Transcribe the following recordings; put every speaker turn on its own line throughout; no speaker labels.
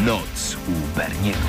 Noc u Berniego.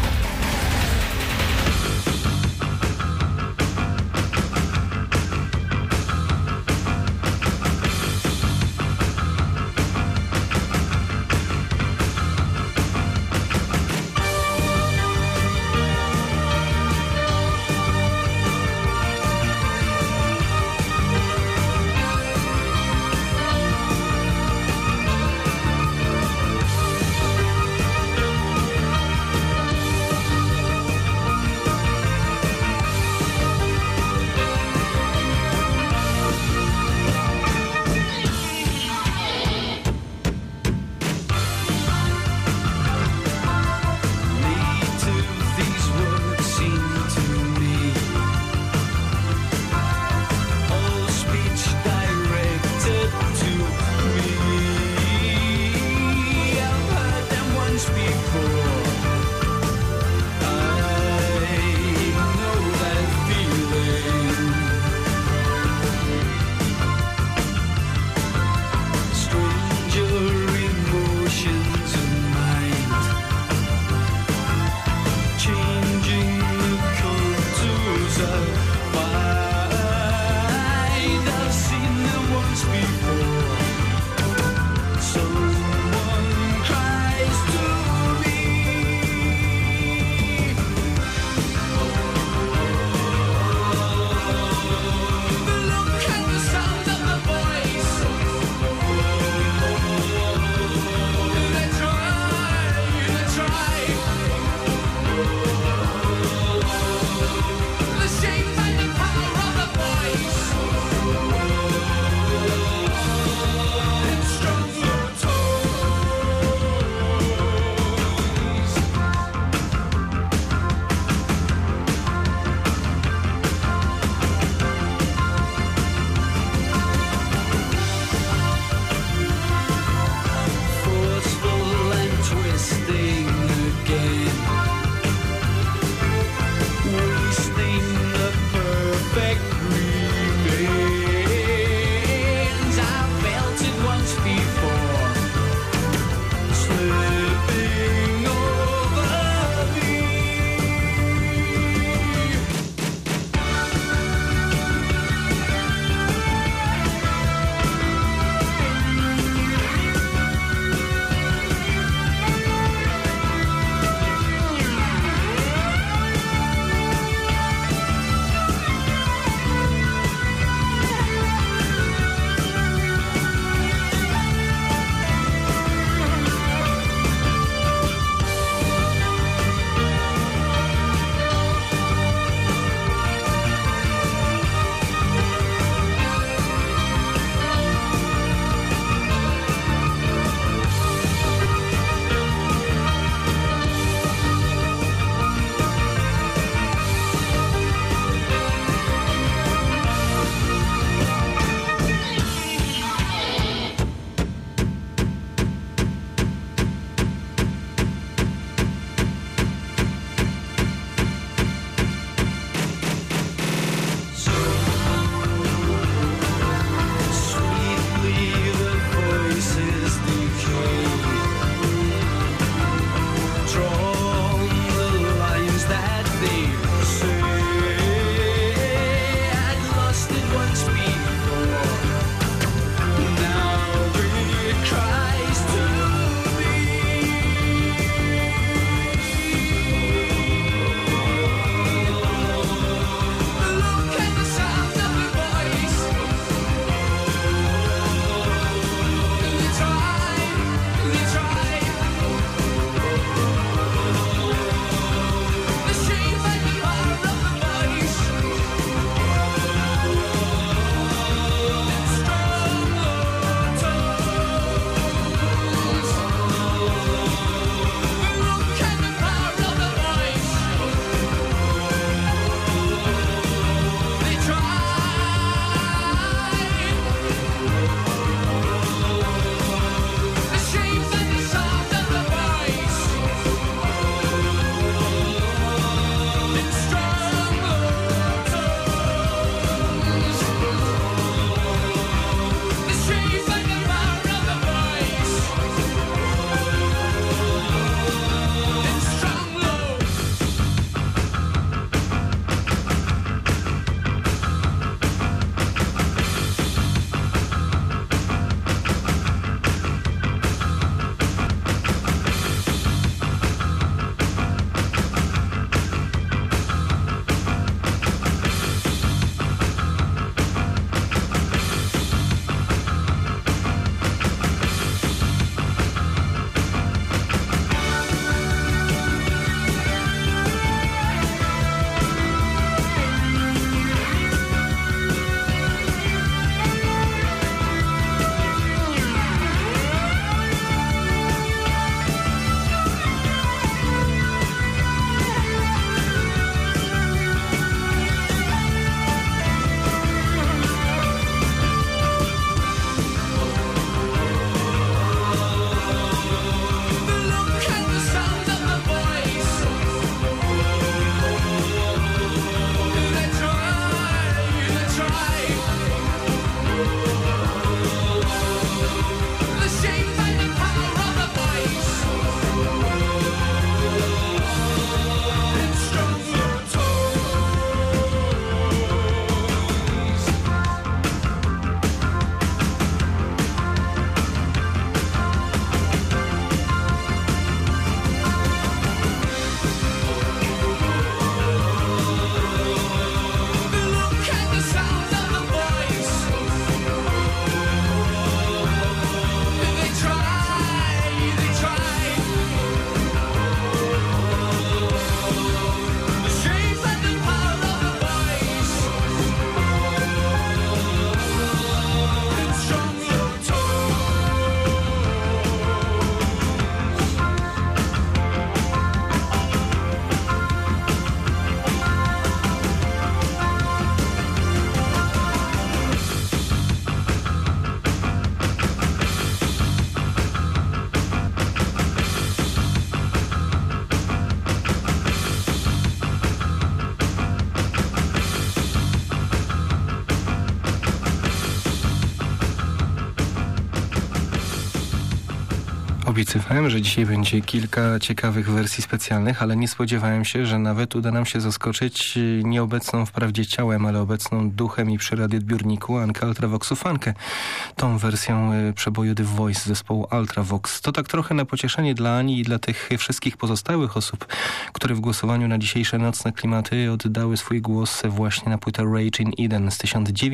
Obiecywałem, że dzisiaj będzie kilka ciekawych wersji specjalnych, ale nie spodziewałem się, że nawet uda nam się zaskoczyć nieobecną wprawdzie ciałem, ale obecną duchem i przy radioodbiorniku Ankę Ultravoxu-Funkę. Tą wersją przeboju The Voice zespołu Ultravox. To tak trochę na pocieszenie dla Ani i dla tych wszystkich pozostałych osób, które w głosowaniu na dzisiejsze nocne klimaty oddały swój głos właśnie na płytę Rage in Eden z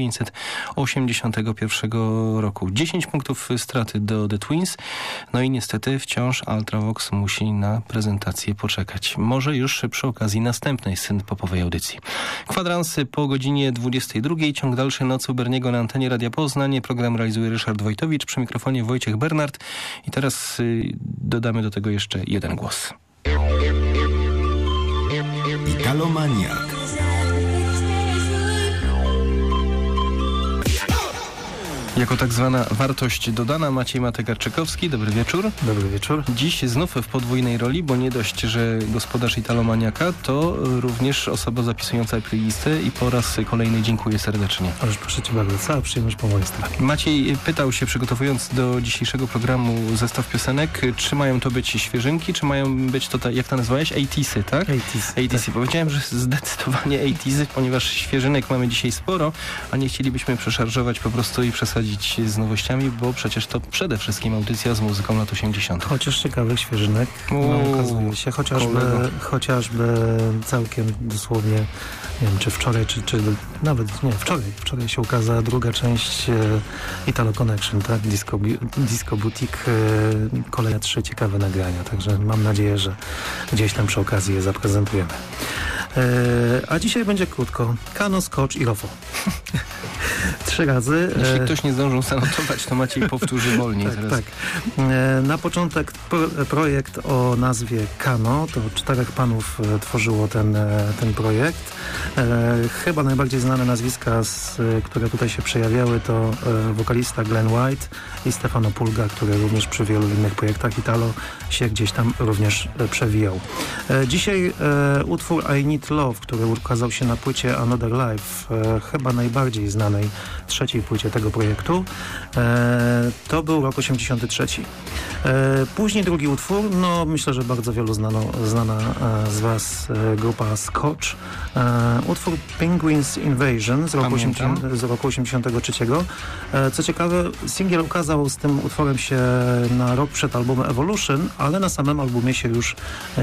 1981 roku. 10 punktów straty do The Twins. No i niestety wciąż Ultravox musi na prezentację poczekać. Może już przy okazji następnej synth-popowej audycji. Kwadransy po godzinie 22. Ciąg dalszy Nocy Berniego na antenie Radia Poznań. Program realizuje Ryszard Wojtowicz, przy mikrofonie Wojciech Bernard. I teraz dodamy do tego jeszcze jeden głos.
Italomaniak.
Jako tak zwana wartość dodana Maciej Mategarczykowski. Dobry wieczór.
Dobry wieczór.
Dziś znów w podwójnej roli, bo nie dość, że gospodarz Italomaniaka, to również osoba zapisująca playlistę i po raz kolejny dziękuję serdecznie.
Ależ proszę Cię bardzo, cała przyjemność po mojej stronie.
Maciej pytał się, przygotowując do dzisiejszego programu zestaw piosenek, czy mają to być świeżynki, czy mają być to, jak to nazwałeś? 80'sy, tak? 80'sy. Tak. Powiedziałem, że zdecydowanie 80'sy, ponieważ świeżynek mamy dzisiaj sporo, a nie chcielibyśmy przeszarżować po prostu i przesadzić z nowościami, bo przecież to przede wszystkim audycja z muzyką lat 80.
Chociaż ciekawych świeżynek okazuje się, chociażby całkiem dosłownie, nie wiem, czy wczoraj, czy nawet nie, wczoraj się ukazała druga część Italo Connection, tak? Disco Boutique, kolejne 3 ciekawe nagrania, także mam nadzieję, że gdzieś tam przy okazji je zaprezentujemy. A dzisiaj będzie krótko. Kano, Scotch i Rofo. 3 razy.
Jeśli ktoś nie zdążył zanotować, to Maciej powtórzy wolniej.
Tak. Na początek projekt o nazwie Kano. To 4 panów tworzyło ten projekt. Chyba najbardziej znane nazwiska, które tutaj się przejawiały, to wokalista Glenn White i Stefano Pulga, który również przy wielu innych projektach Italo się gdzieś tam również przewijał. Dzisiaj utwór I Need Love, który ukazał się na płycie Another Life, chyba najbardziej znanej 3. płycie tego projektu. To był rok 83. Później drugi utwór, no myślę, że bardzo wielu znana z Was grupa Scotch. Utwór Penguins Invasion z roku 83. Co ciekawe, singiel ukazał z tym utworem się na rok przed albumem Evolution, ale na samym albumie się już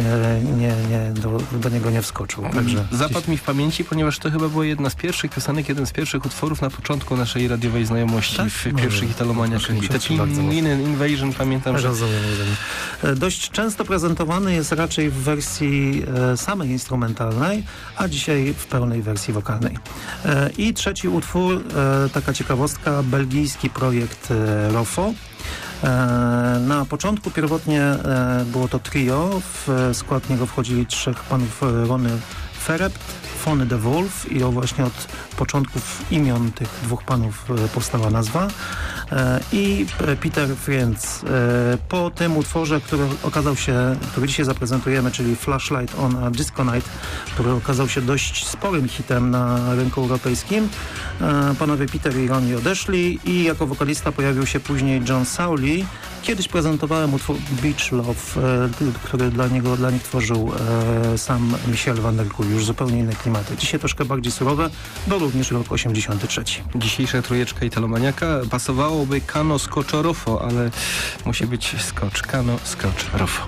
do niego nie wskoczył. Także
zapadł mi w pamięci, ponieważ to chyba była jedna z pierwszych piosenek, jeden z pierwszych utworów na początku naszej radiowej znajomości, tak? W pierwszych Italomaniakach. Te Invasion pamiętam, że...
Dość często prezentowany jest raczej w wersji samej instrumentalnej, a dzisiaj w pełnej wersji wokalnej. I trzeci utwór, taka ciekawostka, belgijski projekt Rofo. Na początku pierwotnie było to trio, w skład niego wchodzili 3 panów, Ronny Ferept, Fony de Wolf, i właśnie od początków imion tych 2 panów powstała nazwa, i Peter Friends. Po tym utworze, który dzisiaj zaprezentujemy, czyli Flashlight on a Disco Night, który okazał się dość sporym hitem na rynku europejskim, panowie Peter i Ronnie odeszli i jako wokalista pojawił się później John Sawley. Kiedyś prezentowałem utwór Beach Love, który dla nich tworzył sam Michel van der Kuy, już zupełnie inne klimaty. Dzisiaj troszkę bardziej surowe, bo również rok 83.
Dzisiejsza trójeczka Italomaniaka pasowałoby Kano, Scotch, Rofo, ale musi być Scotch, Kano, Scotch, Rofo.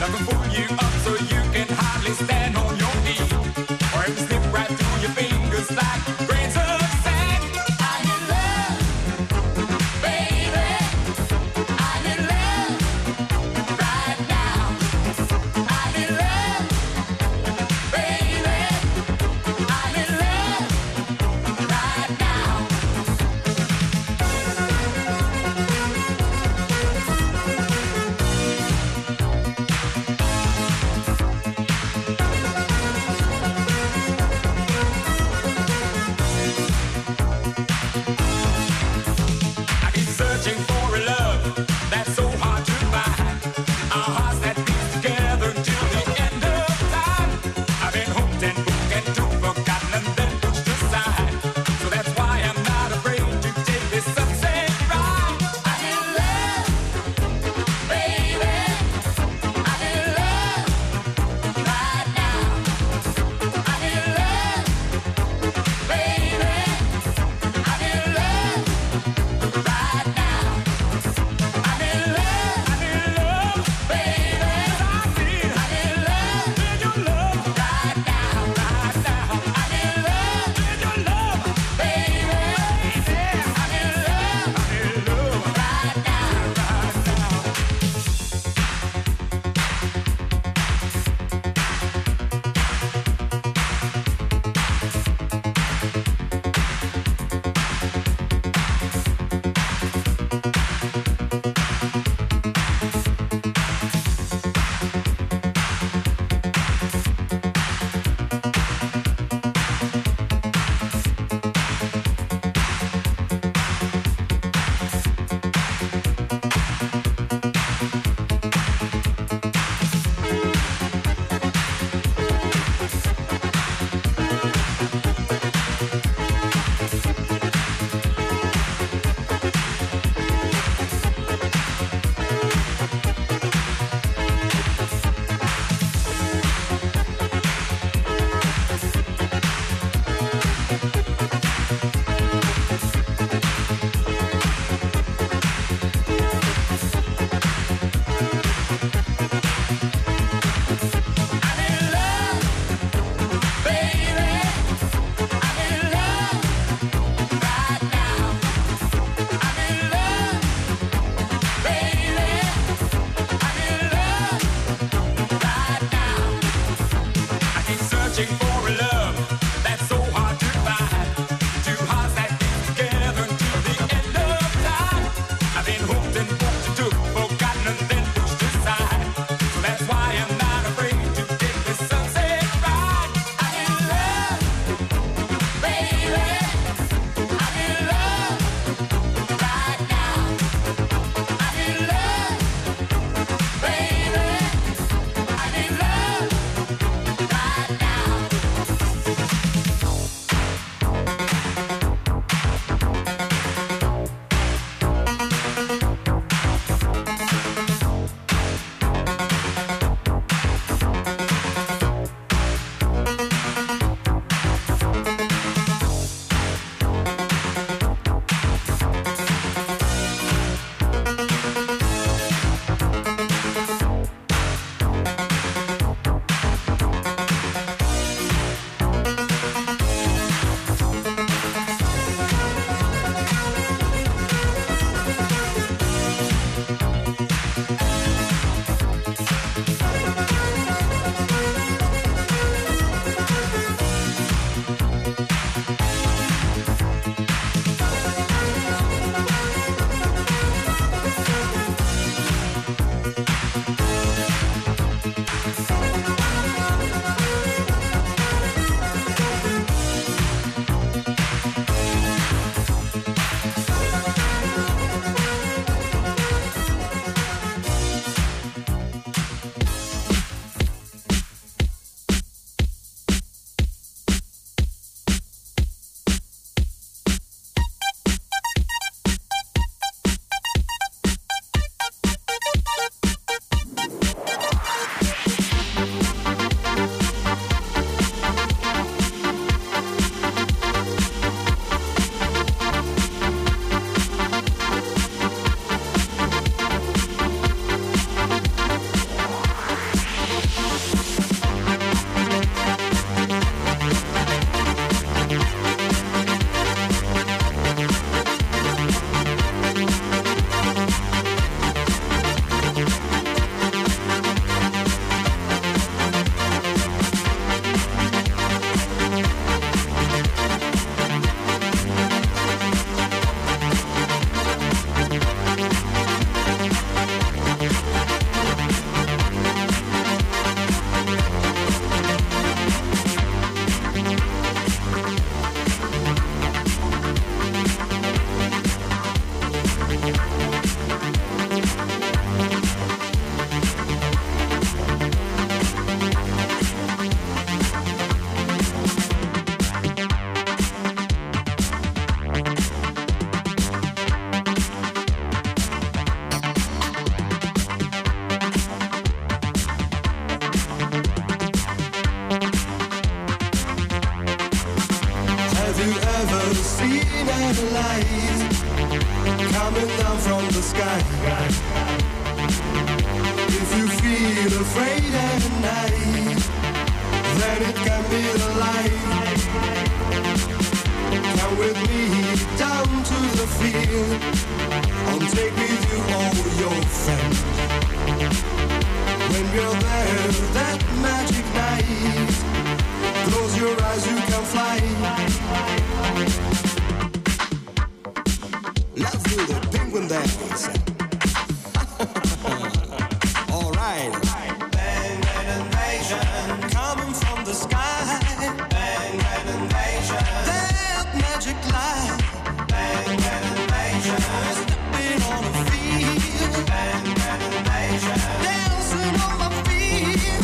That's why a light coming down from the sky. If you feel afraid at night, then it can be the light. Come with me down to the field and take with you all your friends. When you're there that magic night, close your eyes, you can fly. Let's do the penguin dance. All right. Bang, bang, invasion, coming from the sky. Bang, bang, invasion, that magic light. Bang, bang, invasion, stepping on the field. Bang, bang, invasion, dancing on my feet.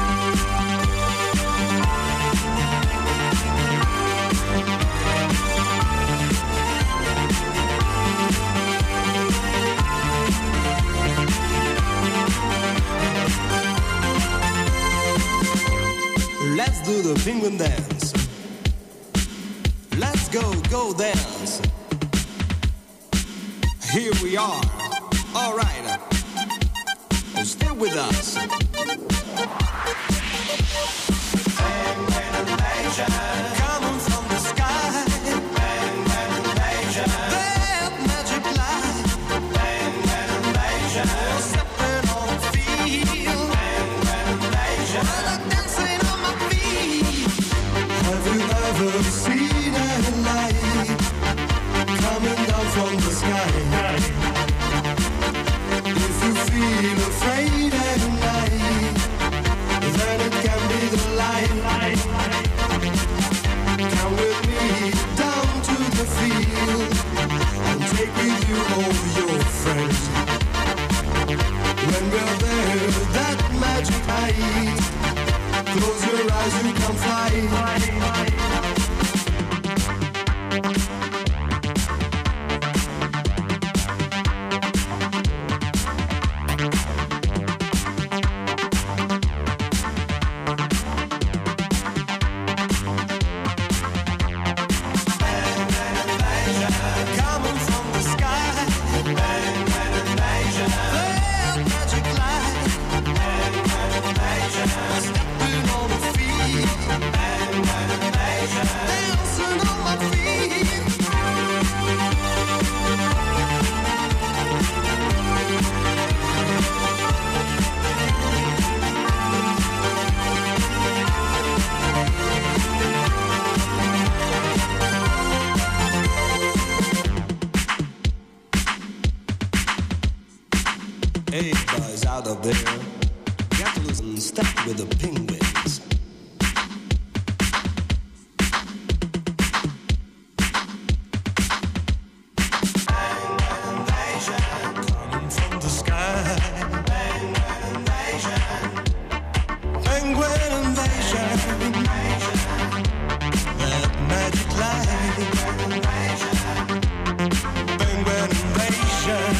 Let's do the penguin dance. Let's go dance. Here we are. All right. Stay with us. Bang, bang, invasion, coming from the sky. Bang, bang, invasion, that magic light. Bang, bang, invasion, stepping on the field. Bang, bang, invasion, dancing on my feet. Have you ever seen a light coming down from the sky? If you feel afraid at night, then it can be the light. Come with me down to the field and take with you all your friends. When we're there, that magic night, close your eyes, you can fly. Coming from the sky. Bang, bang, invasion, that magic light. Bang, bang, invasion, stepping on the feet. Bang, bang, invasion, dancing on my feet. Hey, boys out of there, got to listen step with the penguins. Bang, bang, invasion, coming from the sky. Bang, bang, invasion, penguin invasion, that magic light. Penguin invasion.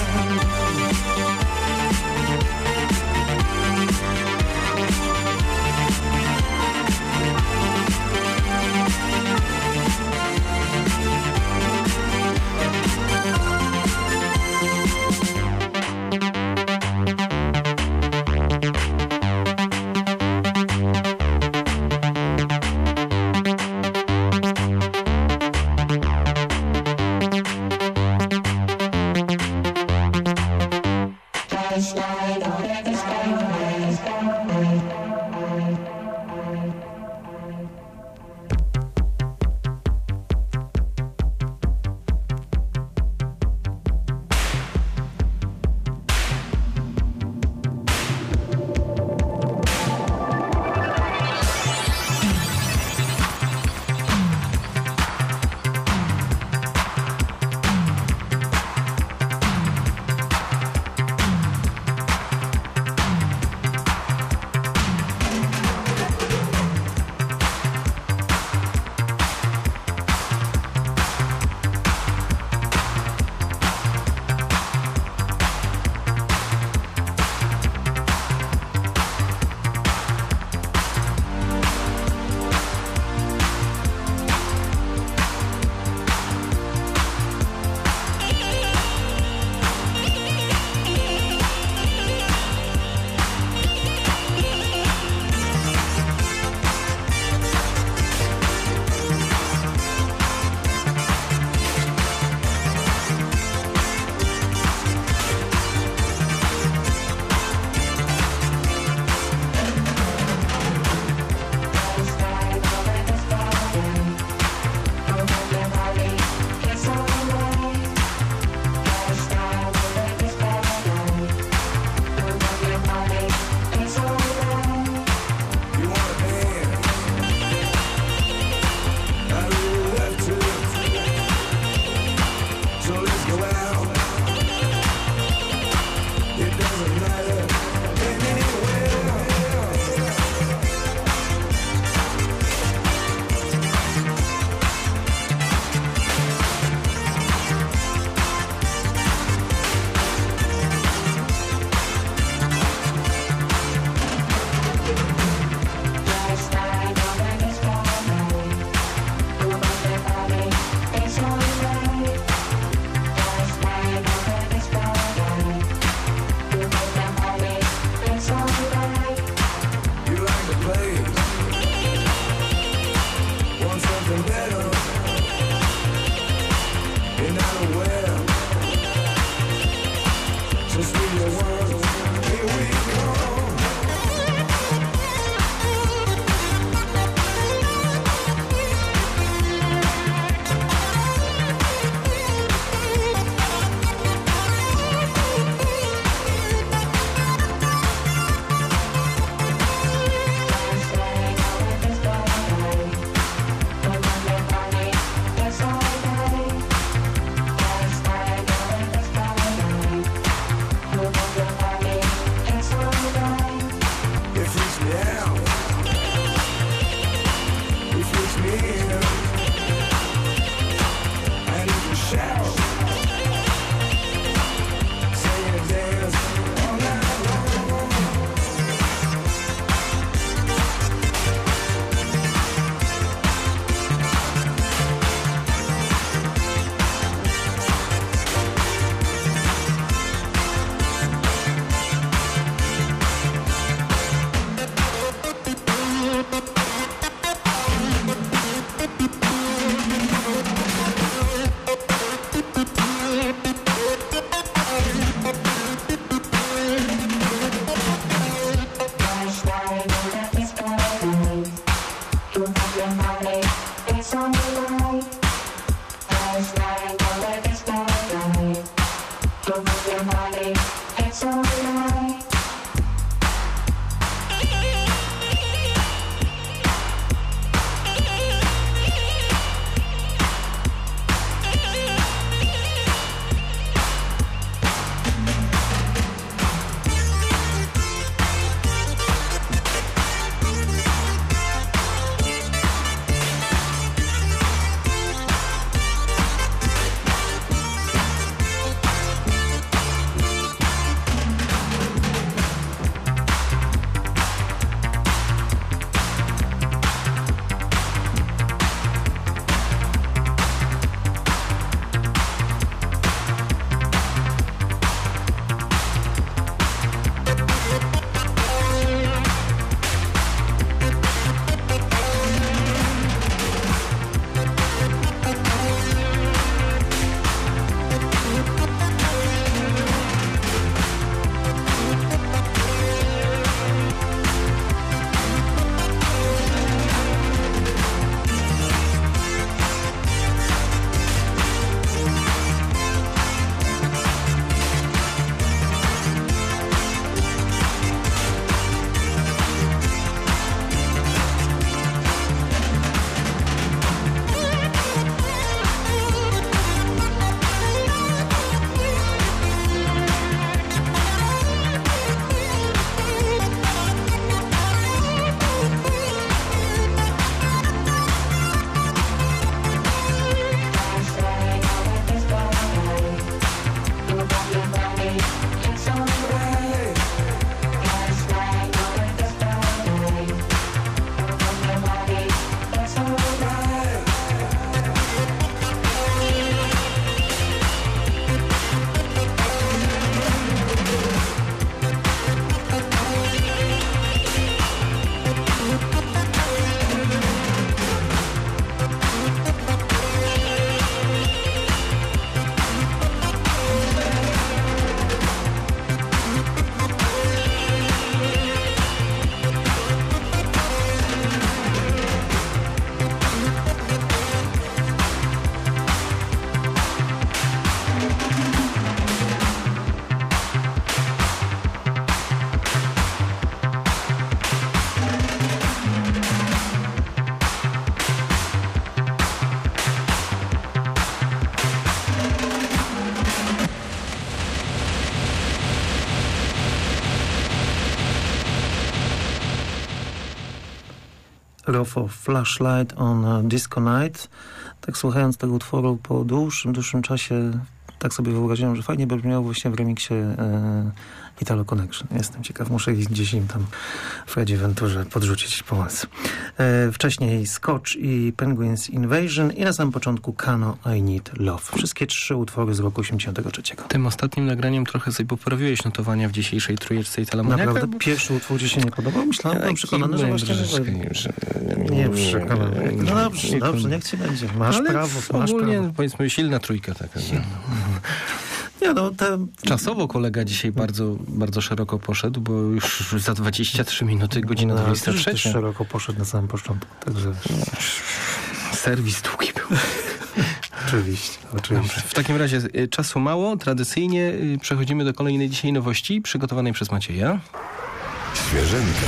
Rofo Flashlight on Disco Night. Tak słuchając tego utworu po dłuższym czasie, tak sobie wyobraziłem, że fajnie by brzmiało właśnie w remiksie Italo Connection. Jestem ciekaw, muszę gdzieś im tam Freddie Venturze podrzucić pomoc. Wcześniej Scotch i Penguins Invasion i na samym początku Kano I Need Love. Wszystkie 3 utwory z roku 83.
Tym ostatnim nagraniem trochę sobie poprawiłeś notowania w dzisiejszej trójeczce Italomaniaka.
Naprawdę? Pierwszy utwór ci się nie podobał? Byłem przekonany, że właśnie... Nie przekonany. No dobrze, niech ci będzie. Masz prawo.
Ogólnie, powiedzmy, silna trójka taka.
Nie, no,
Czasowo kolega dzisiaj bardzo, bardzo szeroko poszedł, bo już za 23 minuty, godzina 23.
Też szeroko poszedł na samym początku. Także...
Serwis długi był.
Oczywiście.
Dobrze. W takim razie czasu mało. Tradycyjnie przechodzimy do kolejnej dzisiaj nowości, przygotowanej przez Macieja.
Świeżynka.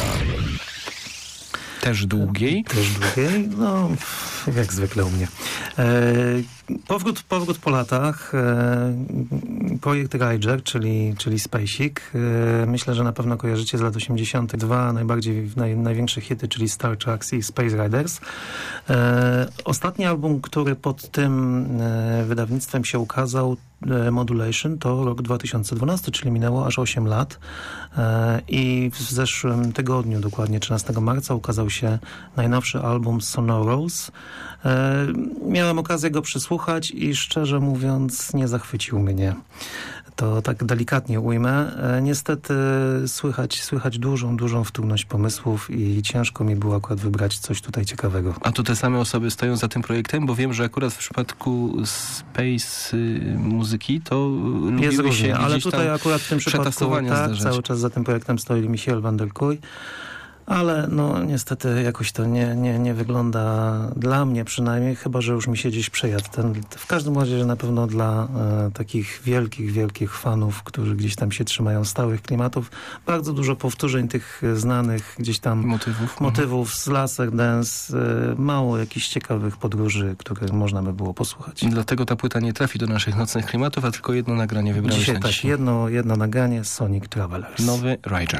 Też długiej.
No, jak zwykle u mnie. Powrót po latach. Projekt Ranger, czyli Spaceship. Myślę, że na pewno kojarzycie z lat 80. Dwa największe hity, czyli Star Trek i Space Riders. Ostatni album, który pod tym wydawnictwem się ukazał, Modulation, to rok 2012, czyli minęło aż 8 lat. I w zeszłym tygodniu, dokładnie 13 marca, ukazał się najnowszy album Sonoros. Miałem okazję go przysłuchać i szczerze mówiąc nie zachwycił mnie. To tak delikatnie ujmę. Niestety słychać dużą wtórność pomysłów i ciężko mi było akurat wybrać coś tutaj ciekawego.
A to te same osoby stoją za tym projektem? Bo wiem, że akurat w przypadku Space muzyki to lubiły się
ale tutaj akurat w tym przypadku cały czas za tym projektem stoi Michiel van der Kuy. Ale no niestety jakoś to nie wygląda dla mnie przynajmniej, chyba że już mi się gdzieś przejadł. W każdym razie na pewno dla takich wielkich fanów, którzy gdzieś tam się trzymają stałych klimatów. Bardzo dużo powtórzeń tych znanych gdzieś tam motywów z Laser Dance, mało jakichś ciekawych podróży, które można by było posłuchać.
Dlatego ta płyta nie trafi do naszych nocnych klimatów, a tylko jedno nagranie wybrałeś
dzisiaj.
Tak,
jedno nagranie, Sonic Travelers.
Nowy Ranger.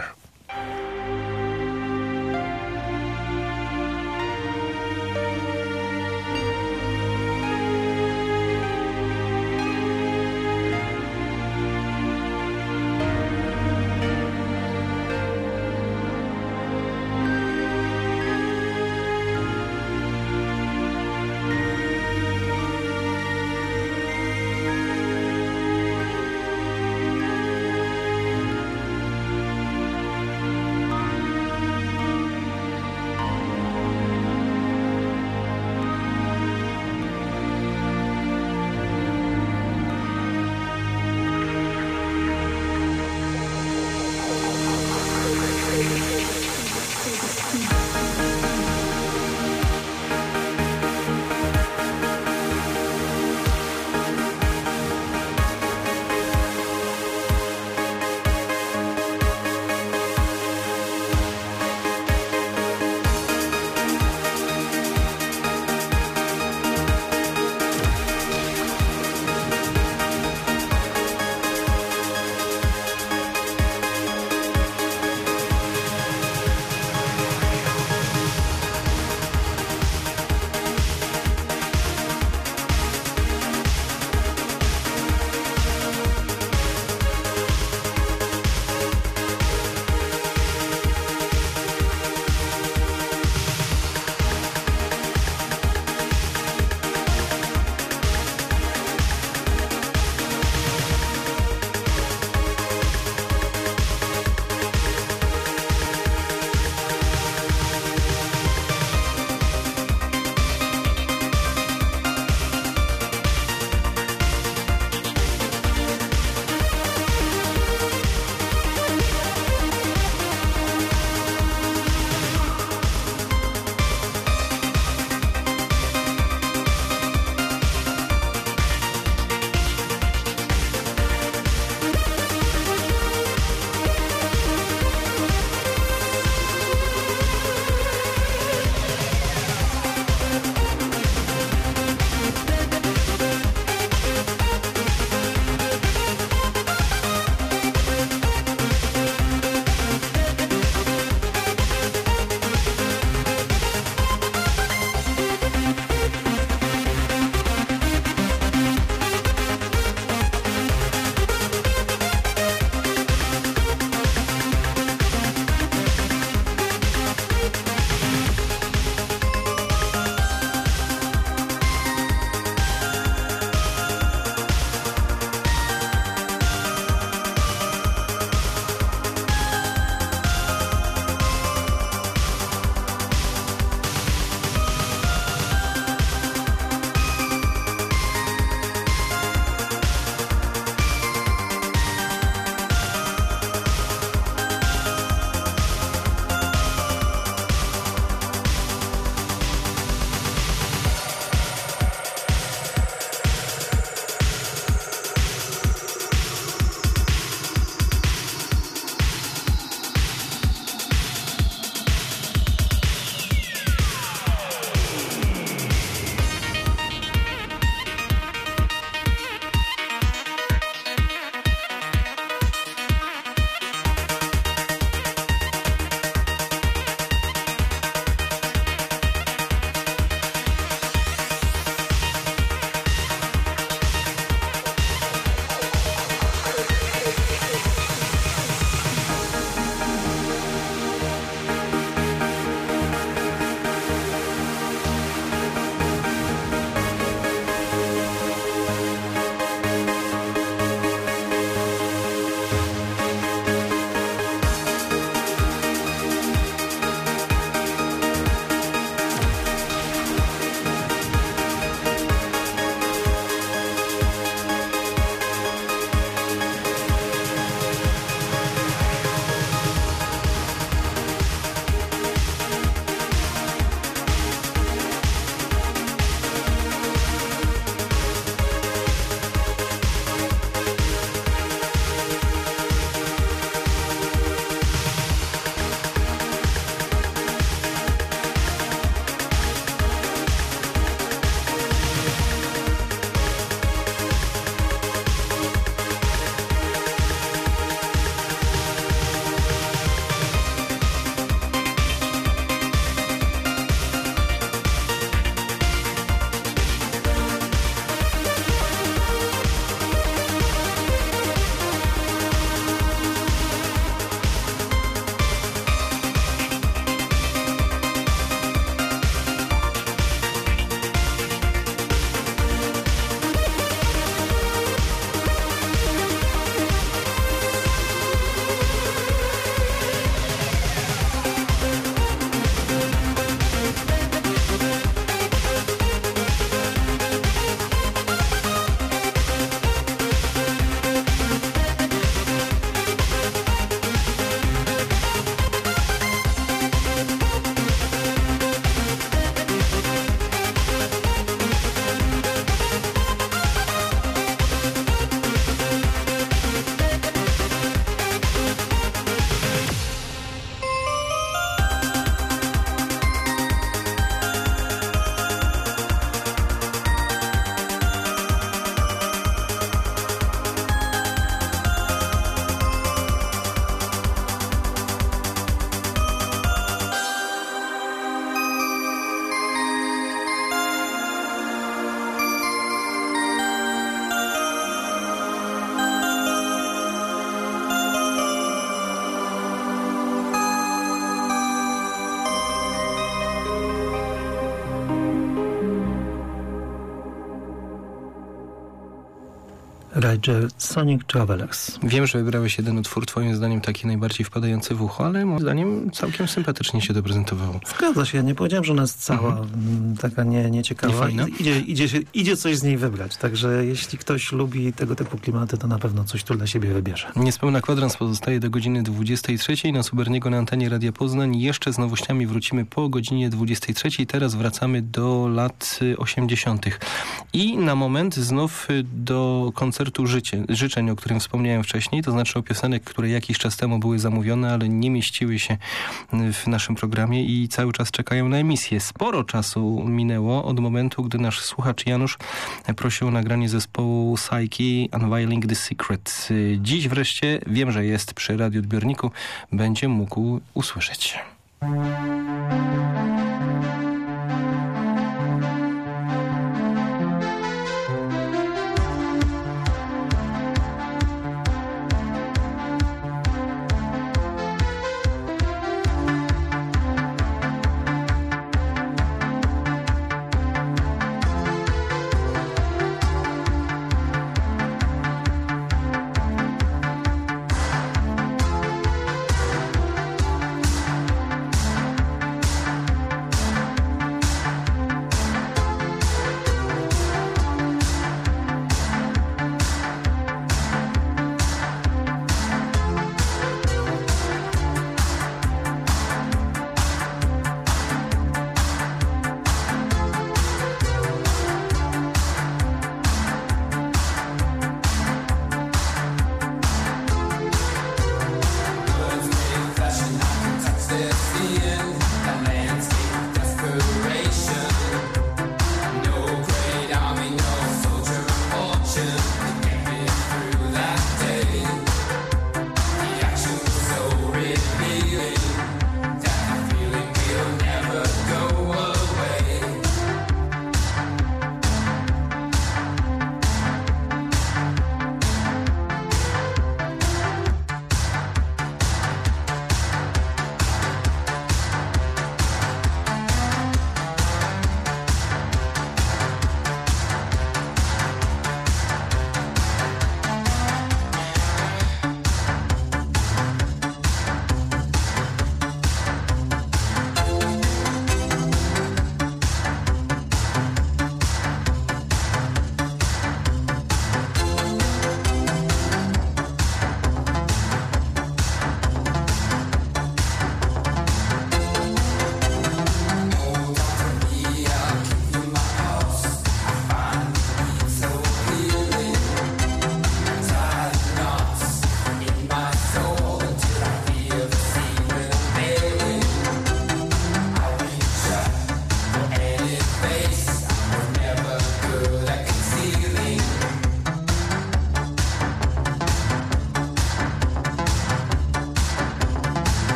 Voyager Sonic Travelers.
Wiem, że wybrałeś jeden utwór, twoim zdaniem taki najbardziej wpadający w ucho, ale moim zdaniem całkiem sympatycznie się to prezentowało.
Zgadza się, nie powiedziałem, że ona jest cała taka nieciekawa.
Niefajna?
Idzie coś z niej wybrać, także jeśli ktoś lubi tego typu klimaty, to na pewno coś tu dla siebie wybierze.
Niespełna kwadrans pozostaje do godziny 23. Na Suberniego na antenie Radia Poznań. Jeszcze z nowościami wrócimy po godzinie 23. Teraz wracamy do lat 80. I na moment znów do koncertu życzeń, o którym wspomniałem wcześniej, to znaczy o piosenek, które jakiś czas temu były zamówione, ale nie mieściły się w naszym programie i cały czas czekają na emisję. Sporo czasu minęło od momentu, gdy nasz słuchacz Janusz prosił o nagranie zespołu Psyche Unveiling the Secret. Dziś wreszcie, wiem, że jest przy radioodbiorniku, będzie mógł usłyszeć.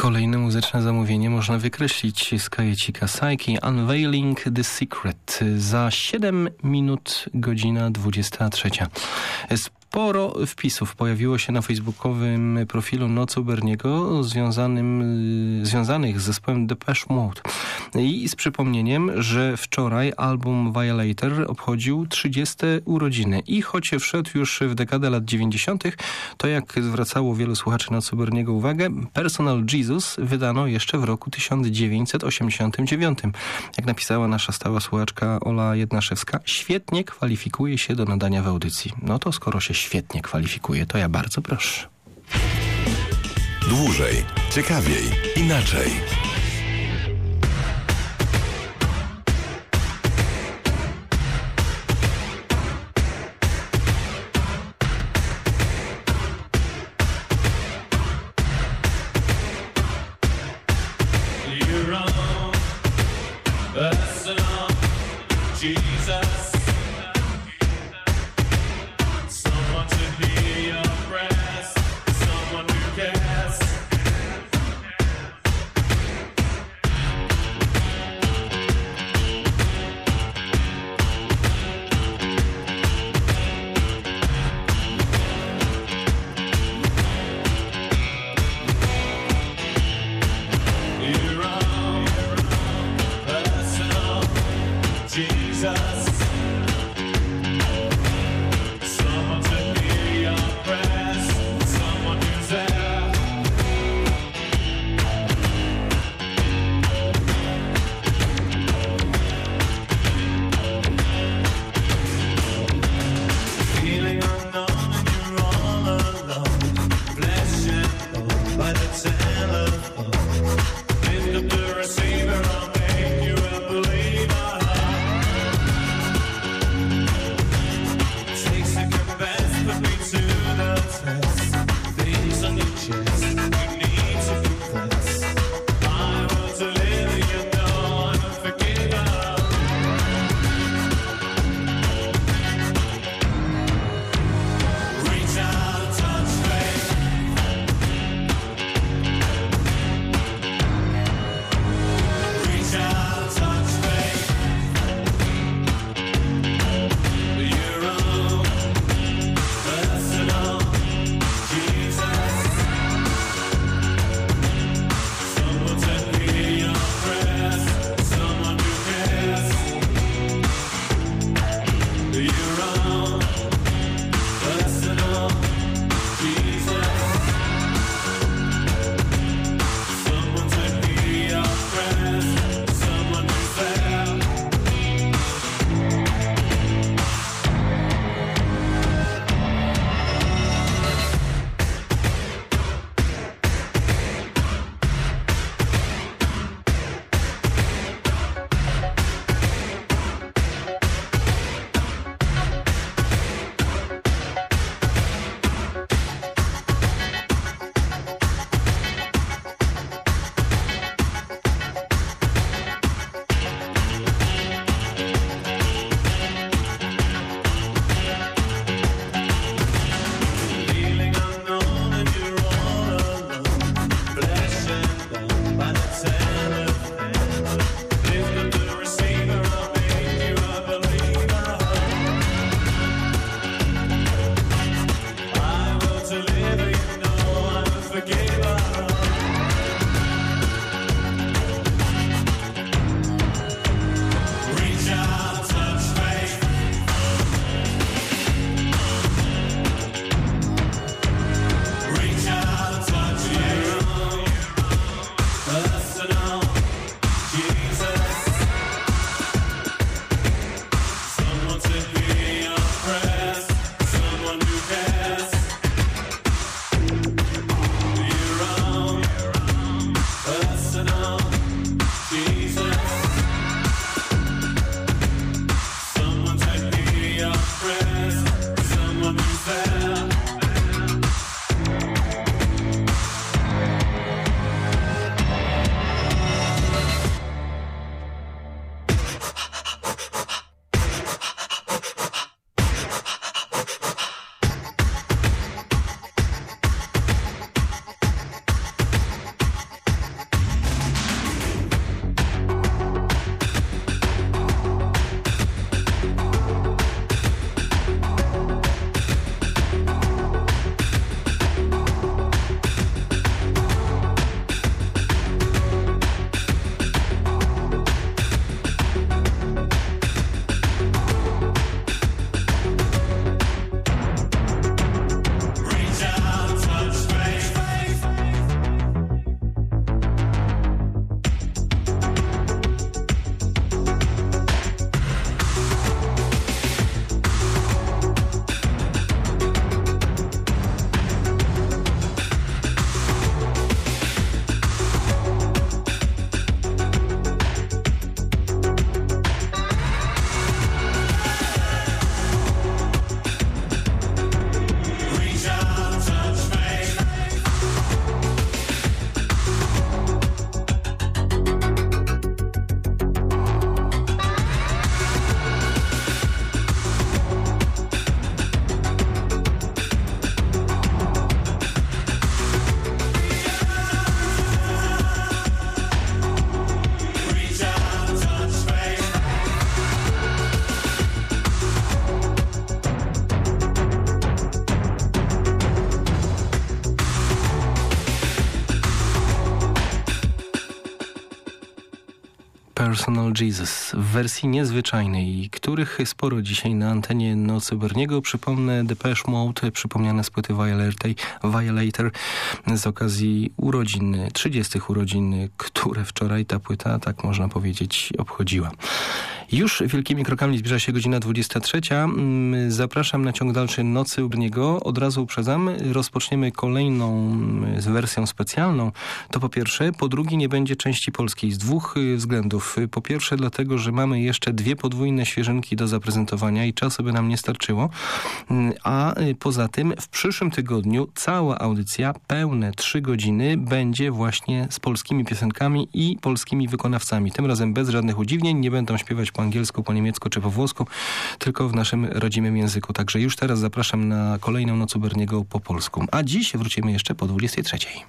Kolejne muzyczne zamówienie można wykreślić z kajecika Psyche. Unveiling the Secret. Za 7 minut godzina 23. Sporo wpisów pojawiło się na facebookowym profilu Nocu Berniego związanych z zespołem Depeche Mode. I z przypomnieniem, że wczoraj album Violator obchodził 30. urodziny. I choć wszedł już w dekadę lat 90., to jak zwracało wielu słuchaczy Nocu Berniego uwagę, Personal Jesus wydano jeszcze w roku 1989. Jak napisała nasza stała słuchaczka Ola Jednaszewska, świetnie kwalifikuje się do nadania w audycji. No to skoro się świetnie kwalifikuje, to ja bardzo proszę.
Dłużej, ciekawiej, inaczej.
Personal Jesus w wersji niezwyczajnej, których sporo dzisiaj na antenie Nocy Berniego. Przypomnę Depeche Mode, przypomniane z płyty Violator z okazji urodzin, 30 urodzin, które wczoraj ta płyta, tak można powiedzieć, obchodziła. Już wielkimi krokami zbliża się godzina 23. Zapraszam na ciąg dalszy Nocy u Berniego. Od razu uprzedzam, rozpoczniemy kolejną wersją specjalną. To po pierwsze. Po drugie, nie będzie części polskiej z dwóch względów. Po pierwsze dlatego, że mamy jeszcze 2 podwójne świeżynki do zaprezentowania i czasu by nam nie starczyło. A poza tym w przyszłym tygodniu cała audycja, pełne 3 godziny, będzie właśnie z polskimi piosenkami i polskimi wykonawcami. Tym razem bez żadnych udziwnień. Nie będą śpiewać po angielsku, po niemiecku czy po włosku, tylko w naszym rodzimym języku. Także już teraz zapraszam na kolejną Noc u Berniego po polsku. A dziś wrócimy jeszcze po 23.